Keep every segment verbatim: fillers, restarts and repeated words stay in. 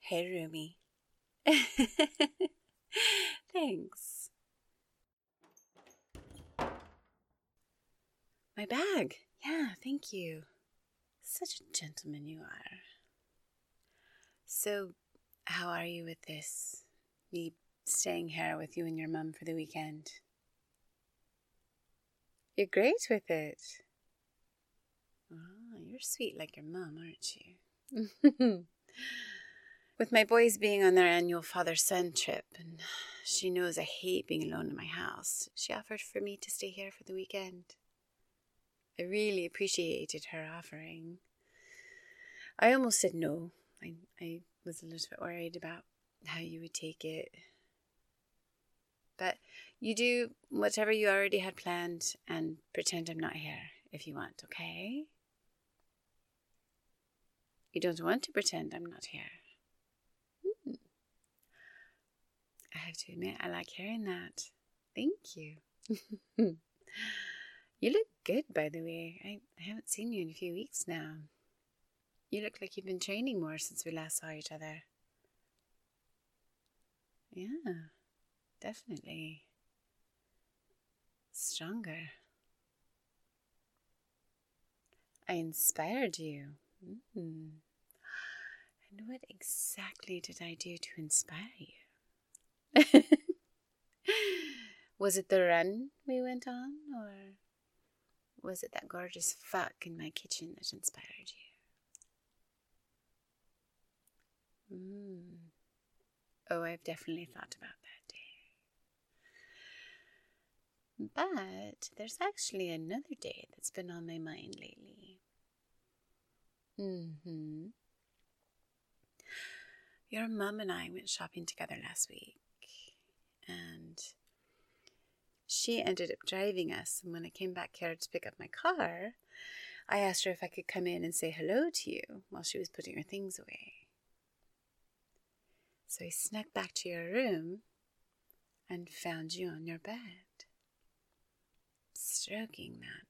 Hey, Rumi. Thanks. My bag. Yeah, thank you. Such a gentleman you are. So, how are you with this? Me staying here with you and your mum for the weekend? You're great with it. Oh, you're sweet like your mum, aren't you? With my boys being on their annual father-son trip, and she knows I hate being alone in my house, she offered for me to stay here for the weekend. I really appreciated her offering. I almost said no. I, I was a little bit worried about how you would take it. But you do whatever you already had planned and pretend I'm not here if you want, okay? You don't want to pretend I'm not here. Hmm. I have to admit, I like hearing that. Thank you. You look good, by the way. I, I haven't seen you in a few weeks now. You look like you've been training more since we last saw each other. Yeah, definitely. Stronger. I inspired you. Mm. And what exactly did I do to inspire you? Was it the run we went on, or was it that gorgeous fuck in my kitchen that inspired you? Mm. Oh, I've definitely thought about that day. But there's actually another day that's been on my mind lately. Mm-hmm. Your mum and I went shopping together last week, and she ended up driving us, and when I came back here to pick up my car, I asked her if I could come in and say hello to you while she was putting her things away. So I snuck back to your room and found you on your bed, stroking that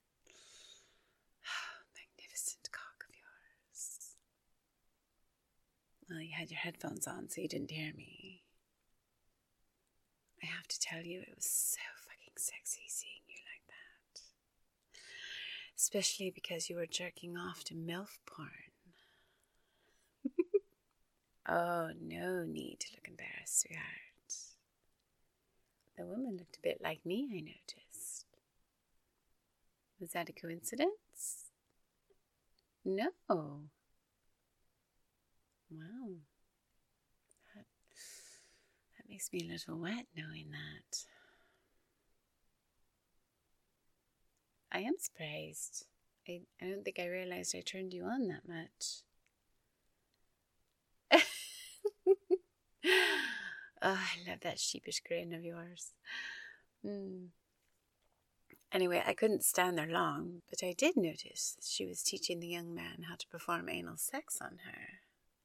magnificent cock of yours. Well, you had your headphones on, so you didn't hear me. I have to tell you, it was so fucking sexy seeing you like that. Especially because you were jerking off to MILF porn. Oh, no need to look embarrassed, sweetheart. The woman looked a bit like me, I noticed. Was that a coincidence? No. Wow. That, that makes me a little wet knowing that. I am surprised. I, I don't think I realized I turned you on that much. Oh, I love that sheepish grin of yours. Mm. Anyway, I couldn't stand there long, but I did notice that she was teaching the young man how to perform anal sex on her.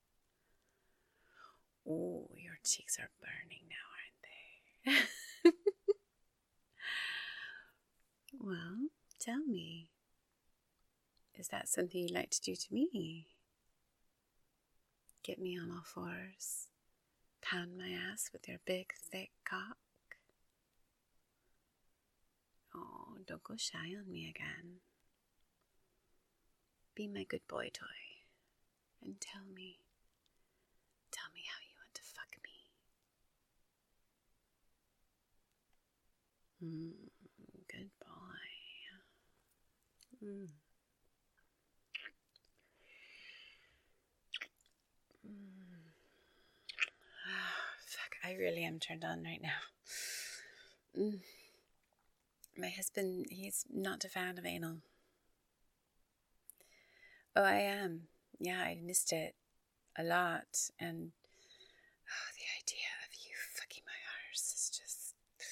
Oh, your cheeks are burning now, aren't they? Well, tell me, is that something you'd like to do to me? Get me on all fours, pound my ass with your big, thick cock? Oh, don't go shy on me again. Be my good boy toy and tell me, tell me how you want to fuck me. Mm, good boy. Mm. Mm. Oh, fuck, I really am turned on right now. Mm. My husband, he's not a fan of anal. Oh, I am. Yeah, I missed it a lot. And oh, the idea of you fucking my arse is just...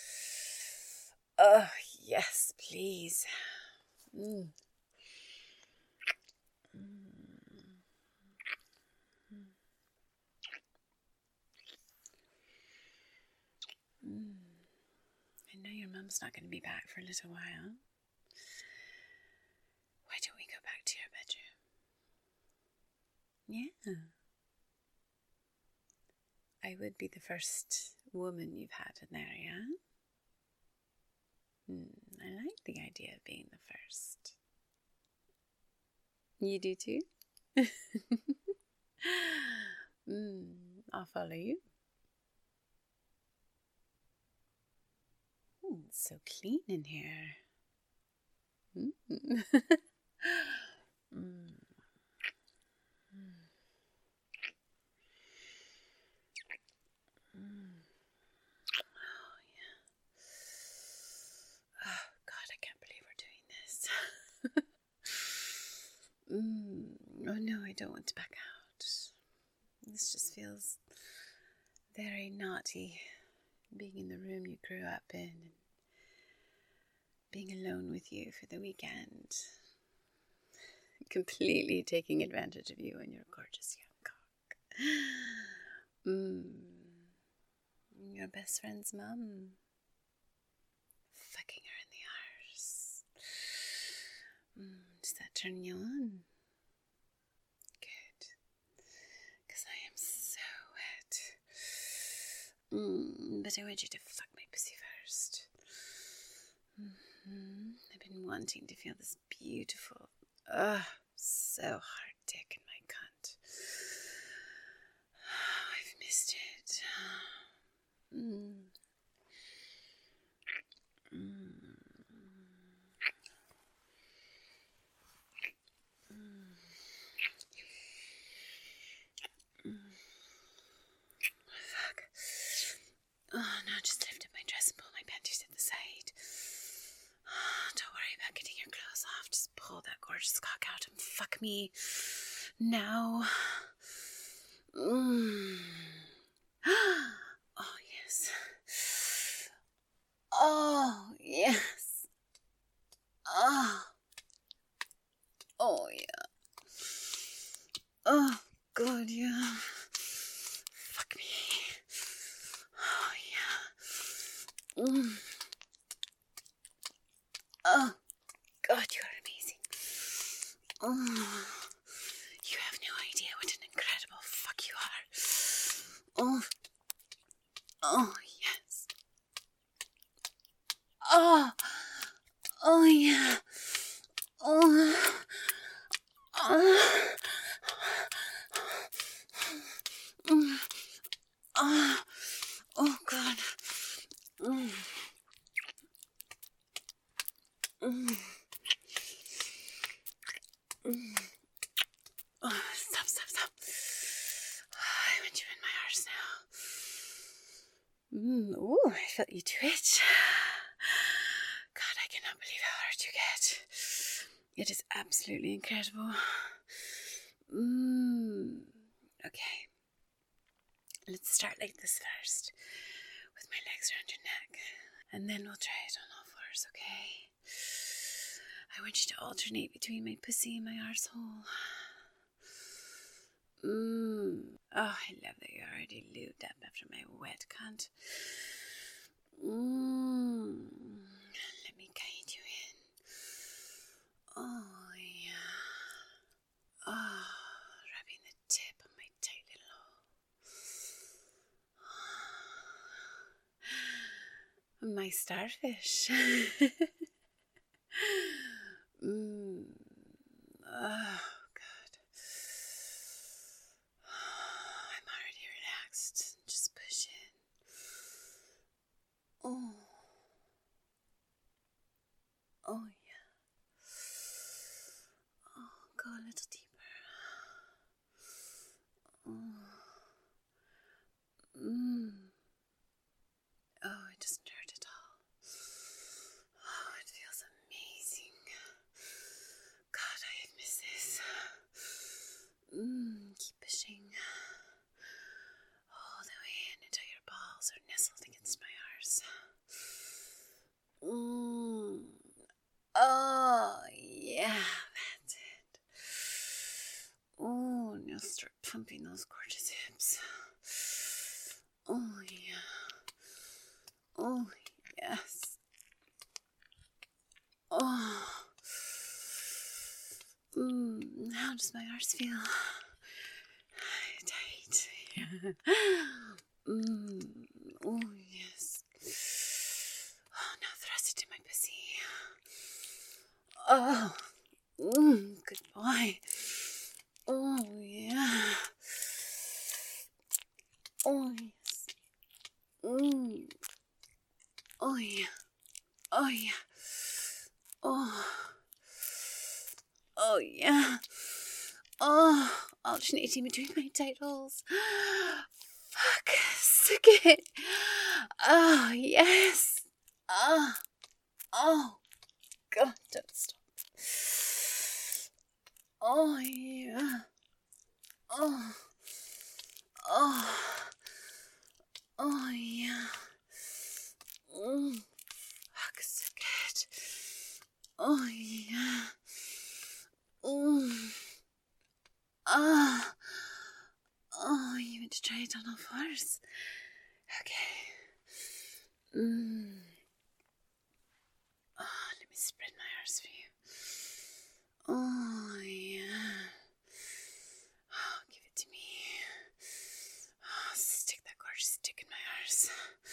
Oh, yes, please. Mm. Mm. I know your mum's not going to be back for a little while. Why don't we go back to your bedroom? Yeah. I would be the first woman you've had in there, yeah? Hmm, I like the idea of being the first. You do too? mm, I'll follow you. Mm, it's so clean in here. Mm. mm. Mm. Oh, yeah. Oh, God, I can't believe we're doing this. mm. Oh, no, I don't want to back out. This just feels very naughty, being in the room you grew up in and being alone with you for the weekend. Completely taking advantage of you and your gorgeous young cock. Mm. Your best friend's mum. Fucking her in the arse. Mm. Does that turn you on? Good. Because I am so wet. Mm. But I want you to fuck my pussy first. Mm-hmm. I've been wanting to feel this beautiful, ugh, so hard dick in my cunt. Oh, I've missed it. Mm. Mm. Mm. Mm. Fuck. Oh, no, just lift up my dress and pull my panties at the side. Oh, don't worry about getting your clothes off. Just pull that gorgeous cock out and fuck me now. Mm. Oh, yes. Oh, yes. Oh. Oh, yeah. Oh, God, yeah. Fuck me. Oh, yeah. Mm. Oh, God, you're amazing. Oh, you have no idea what an incredible fuck you are. Oh, oh, yes. Oh, oh, yeah. Oh, oh. Mm. Oh, oh, God. Mm. Mm. Mm. Oh, stop, stop, stop. I want you in my arse now. Mm. Ooh, I felt you twitch. God, I cannot believe how hard you get. It is absolutely incredible. Mm. Okay. Let's start like this first, with my legs around your neck, and then we'll try it on all fours, okay? I want you to alternate between my pussy and my arsehole. Mmm. Oh, I love that you're already lubed up after my wet cunt. Mmm. Let me guide you in. Oh, yeah. Oh, rubbing the tip of my tight little hole. My starfish. Mmm. Oh, God. I'm already relaxed. Just push in. Oh. Oh, yeah. Oh, go a little deeper. Oh. Mmm. Oh, it doesn't hurt at all. Oh, it feels amazing. God, I have missed this. Mmm, keep pushing. All the way in until your balls are nestled against my arse. Mmm. Oh, yeah, that's it. Oh, and you'll start pumping those gorgeous hips. Oh, yeah. Oh, yes. Oh. Mm, how does my arse feel? Tight. Mm. Oh, yes. Oh, now thrust it in my pussy. Oh, mm, good boy. Oh, yeah. Oh, yes. Mm. Oh, yeah. Oh, yeah. Oh. Oh, yeah. Oh, alternating between my titles. Fuck, suck it. Oh, yes. Oh, oh, God, don't stop. Oh, yeah. Oh, oh, oh, yeah. Mm, fuck, suck it. Oh, yeah. Mm. Ah. Oh, you want to try it on all fours? Okay. Mm. Oh, let me spread my arse for you. Oh, yeah. Oh, give it to me. Oh, stick that gorgeous dick in my arse.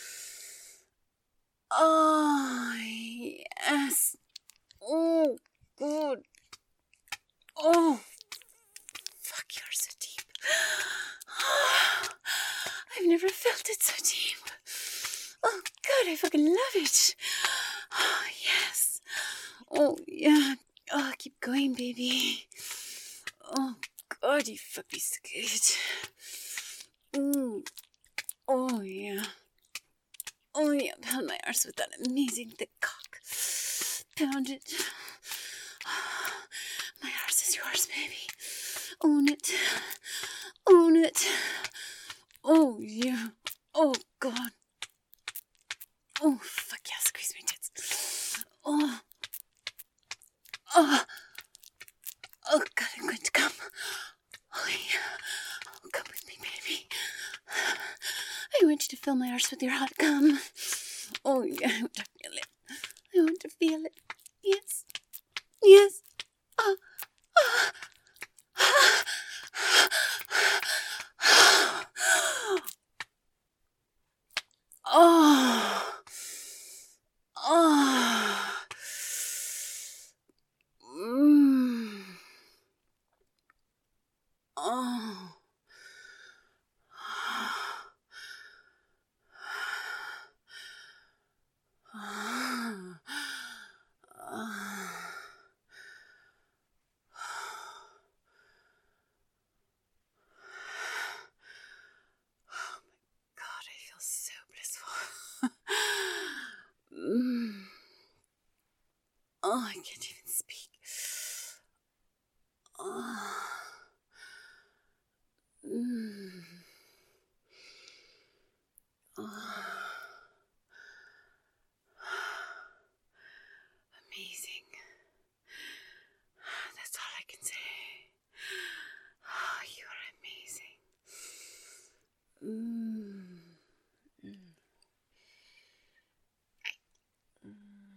Oh, yes. Oh, good. Oh, fuck, you're so deep. Oh, I've never felt it so deep. Oh, God, I fucking love it. Oh, yes. Oh, yeah. Oh, keep going, baby. Oh, God, you fuck me so good. Mm. Oh, yeah. Oh, yeah, pound my arse with that amazing thick cock. Pound it. My arse is yours, baby. Own it. Own it. Oh, yeah. Oh, God. Oh, fuck yeah, squeeze my tits. Oh. Oh. Oh, God, I'm going to come. Oh, yeah. Oh, come with me, baby. I want you to fill my arse with your hot cum. Oh, yeah, I want to feel it. I want to feel it. Yes. Yes. Oh. Oh. Oh. Oh. Mm. Oh. So blissful. mm. Oh, I can't even speak. Oh. Mm. Oh. Amazing. That's all I can say. Oh, you are amazing. Mm. Mm. Mm.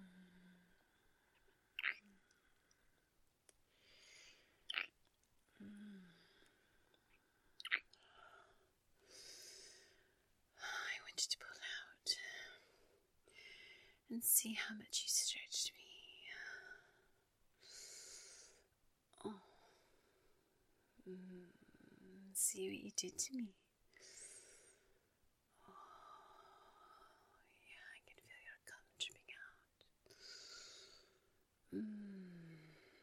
I want you to pull out and see how much you stretched me. Oh. Mm. See what you did to me. Oh, yeah, I can feel your cum dripping out. Mm.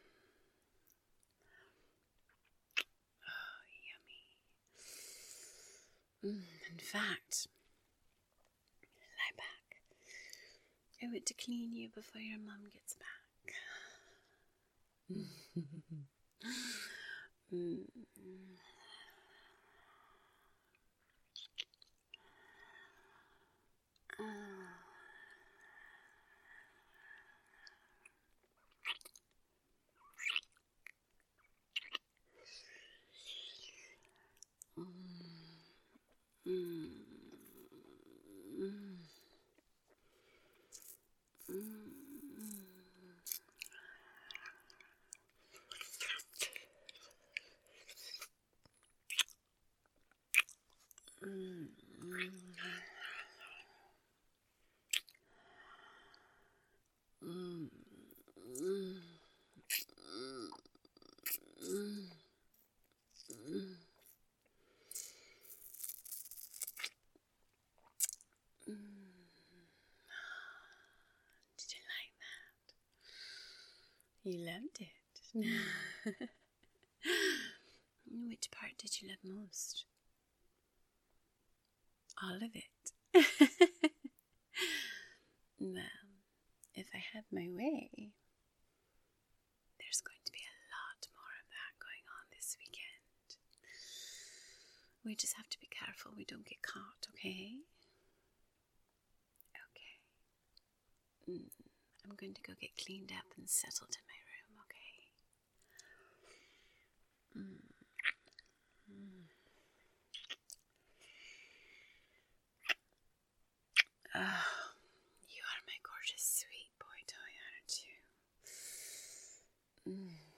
Oh, yummy. Mm. In fact, lie back. I want to clean you before your mum gets back. mm. Uh. Mm. Mm. Mm. Mm. You loved it. Which part did you love most? All of it. Well, if I have my way, there's going to be a lot more of that going on this weekend. We just have to be careful we don't get caught, okay? Okay. Mm, I'm going to go get cleaned up and settled in my room, okay? Mm. Mm. Oh, you are my gorgeous sweet boy toy, aren't you? Mm.